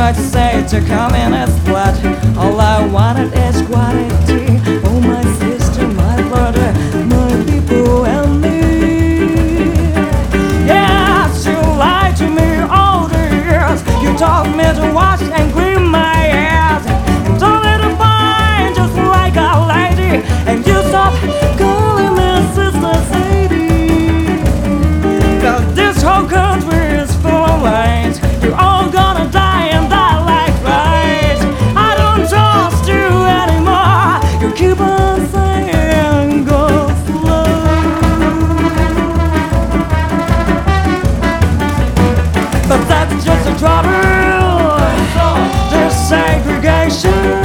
might say to come in as blood. All I wanted is quality. Oh, my sister, my brother, my people and me. Yes, you lied to me all the years. You taught me to wash and clean my ass. You told me to find just like a lady. And you stopped calling me Sister Sadie. 'Cause this whole country is full of lies. You're all gonna die and die like flies. I don't trust you anymore. You keep on saying go slow. But that's just a trouble. There's segregation.